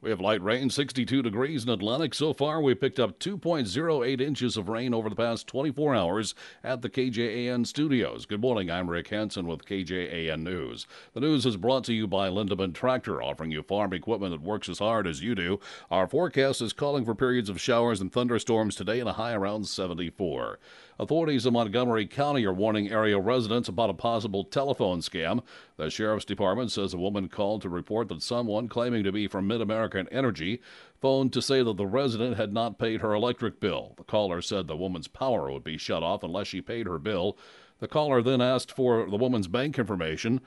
We have light rain, 62 degrees in Atlantic. So far, we picked up 2.08 inches of rain over the past 24 hours at the KJAN studios. Good morning, I'm Rick Hansen with KJAN News. The news is brought to you by Lindemann Tractor, offering you farm equipment that works as hard as you do. Our forecast is calling for periods of showers and thunderstorms today and a high around 74. Authorities in Montgomery County are warning area residents about a possible telephone scam. The Sheriff's Department says a woman called to report that someone claiming to be from Mid-American Energy phoned to say that the resident had not paid her electric bill. The caller said the woman's power would be shut off unless she paid her bill. The caller then asked for the woman's bank information,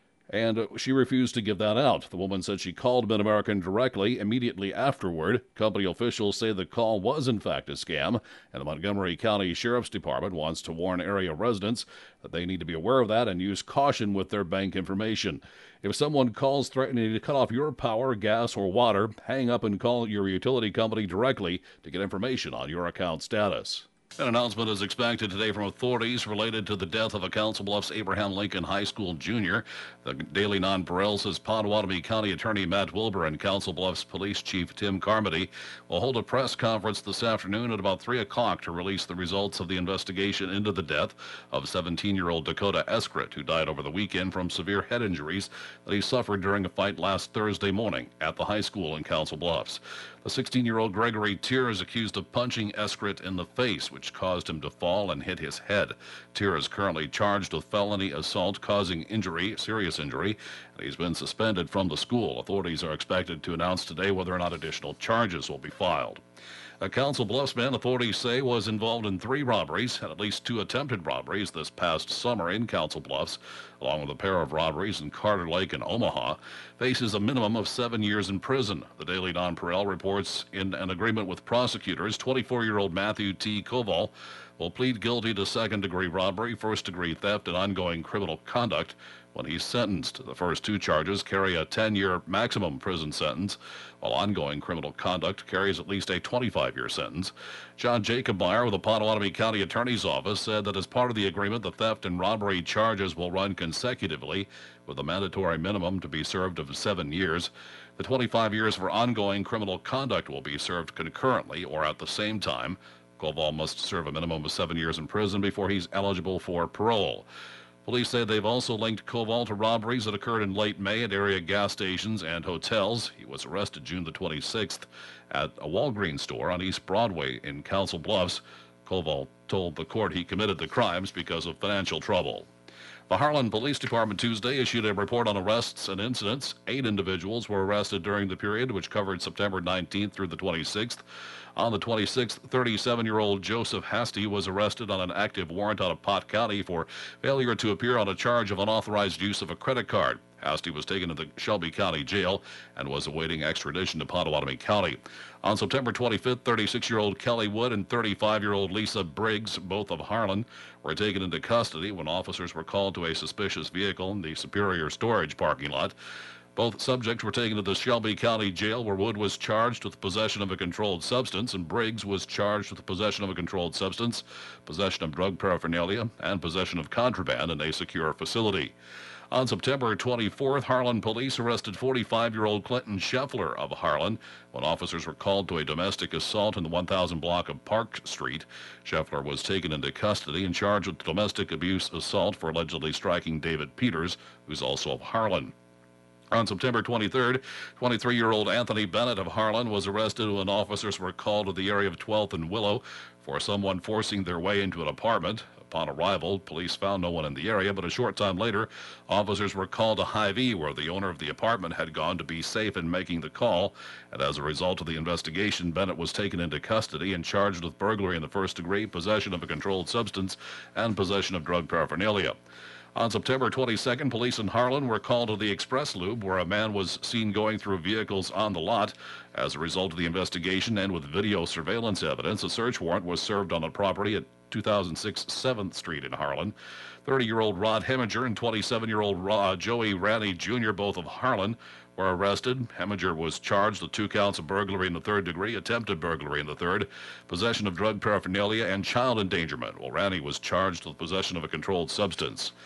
and she refused to give that out. The woman said she called Mid-American directly immediately afterward. Company officials say the call was in fact a scam, and the Montgomery County Sheriff's Department wants to warn area residents that they need to be aware of that and use caution with their bank information. If someone calls threatening to cut off your power, gas, or water, hang up and call your utility company directly to get information on your account status. An announcement is expected today from authorities related to the death of a Council Bluffs Abraham Lincoln High School junior. The Daily Non-Pareil says Potawatomi County Attorney Matt Wilbur and Council Bluffs Police Chief Tim Carmody will hold a press conference this afternoon at about 3 o'clock to release the results of the investigation into the death of 17-year-old Dakota Eskrit, who died over the weekend from severe head injuries that he suffered during a fight last Thursday morning at the high school in Council Bluffs. The 16-year-old Gregory Tier is accused of punching Eskrit in the face, which caused him to fall and hit his head. Tier is currently charged with felony assault causing injury, serious injury, and he's been suspended from the school. Authorities are expected to announce today whether or not additional charges will be filed. A Council Bluffs man, authorities say, was involved in 3 robberies and at least 2 attempted robberies this past summer in Council Bluffs, along with a pair of robberies in Carter Lake and Omaha, faces a minimum of 7 years in prison. The Daily Non-Pareil reports in an agreement with prosecutors, 24-year-old Matthew T. Koval will plead guilty to second-degree robbery, first-degree theft, and ongoing criminal conduct when he's sentenced. The first 2 charges carry a 10-year maximum prison sentence, while ongoing criminal conduct carries at least a 25-year sentence. John Jacob Meyer with the Potawatomi County Attorney's Office said that as part of the agreement, the theft and robbery charges will run consecutively, with a mandatory minimum to be served of 7 years. The 25 years for ongoing criminal conduct will be served concurrently or at the same time. Koval must serve a minimum of 7 years in prison before he's eligible for parole. Police say they've also linked Koval to robberies that occurred in late May at area gas stations and hotels. He was arrested June the 26th at a Walgreens store on East Broadway in Council Bluffs. Koval told the court he committed the crimes because of financial trouble. The Harlan Police Department Tuesday issued a report on arrests and incidents. 8 individuals were arrested during the period, which covered September 19th through the 26th. On the 26th, 37-year-old Joseph Hasty was arrested on an active warrant out of Pot County for failure to appear on a charge of unauthorized use of a credit card. Hasty was taken to the Shelby County Jail and was awaiting extradition to Potawatomi County. On September 25th, 36-year-old Kelly Wood and 35-year-old Lisa Briggs, both of Harlan, were taken into custody when officers were called to a suspicious vehicle in the Superior Storage parking lot. Both subjects were taken to the Shelby County Jail, where Wood was charged with possession of a controlled substance and Briggs was charged with possession of a controlled substance, possession of drug paraphernalia, and possession of contraband in a secure facility. On September 24th, Harlan police arrested 45-year-old Clinton Scheffler of Harlan when officers were called to a domestic assault in the 1000 block of Park Street. Scheffler was taken into custody and charged with domestic abuse assault for allegedly striking David Peters, who's also of Harlan. On September 23rd, 23-year-old Anthony Bennett of Harlan was arrested when officers were called to the area of 12th and Willow for someone forcing their way into an apartment. Upon arrival, police found no one in the area, but a short time later, officers were called to Hy-Vee, where the owner of the apartment had gone to be safe in making the call. And as a result of the investigation, Bennett was taken into custody and charged with burglary in the first degree, possession of a controlled substance, and possession of drug paraphernalia. On September 22nd, police in Harlan were called to the Express Loop, where a man was seen going through vehicles on the lot. As a result of the investigation and with video surveillance evidence, a search warrant was served on the property at 2006 7th Street in Harlan. 30-year-old Rod Heminger and 27-year-old Joey Ranny Jr., both of Harlan, were arrested. Heminger was charged with 2 counts of burglary in the 3rd degree, attempted burglary in the 3rd, possession of drug paraphernalia, and child endangerment, while Ranny was charged with possession of a controlled substance.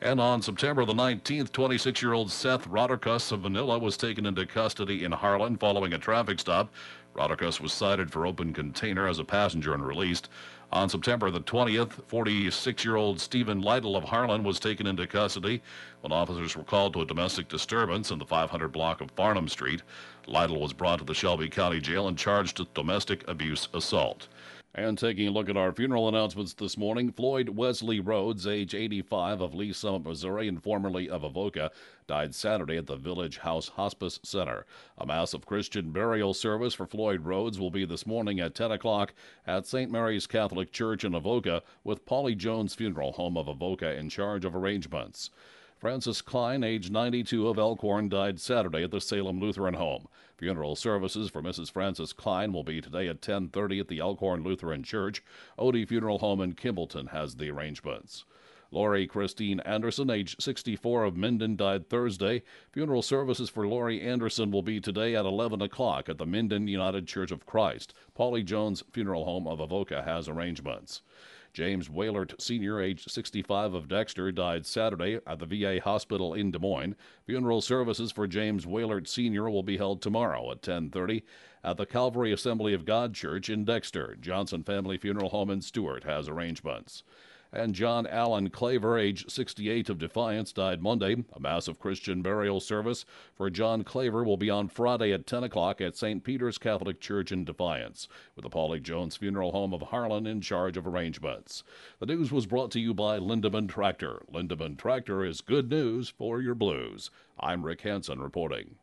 And on September the 19th, 26-year-old Seth Roderkus of Manila was taken into custody in Harlan following a traffic stop. Roderkus was cited for open container as a passenger and released. On September the 20th, 46-year-old Stephen Lytle of Harlan was taken into custody when officers were called to a domestic disturbance in the 500 block of Farnham Street. Lytle was brought to the Shelby County Jail and charged with domestic abuse assault. And taking a look at our funeral announcements this morning, Floyd Wesley Rhodes, age 85, of Lee Summit, Missouri, and formerly of Avoca, died Saturday at the Village House Hospice Center. A massive Christian burial service for Floyd Rhodes will be this morning at 10 o'clock at St. Mary's Catholic Church in Avoca, with Polly Jones Funeral Home of Avoca in charge of arrangements. Francis Klein, age 92, of Elkhorn, died Saturday at the Salem Lutheran Home. Funeral services for Mrs. Francis Klein will be today at 10:30 at the Elkhorn Lutheran Church. Odie Funeral Home in Kimballton has the arrangements. Lori Christine Anderson, age 64, of Minden, died Thursday. Funeral services for Lori Anderson will be today at 11 o'clock at the Minden United Church of Christ. Polly Jones Funeral Home of Avoca has arrangements. James Wailert, Sr., age 65, of Dexter, died Saturday at the VA Hospital in Des Moines. Funeral services for James Wailert, Sr. will be held tomorrow at 10:30 at the Calvary Assembly of God Church in Dexter. Johnson Family Funeral Home in Stewart has arrangements. And John Allen Claver, age 68, of Defiance, died Monday. A massive Christian burial service for John Claver will be on Friday at 10 o'clock at St. Peter's Catholic Church in Defiance, with the Polly Jones Funeral Home of Harlan in charge of arrangements. The news was brought to you by Lindemann Tractor. Lindemann Tractor is good news for your blues. I'm Rick Hansen reporting.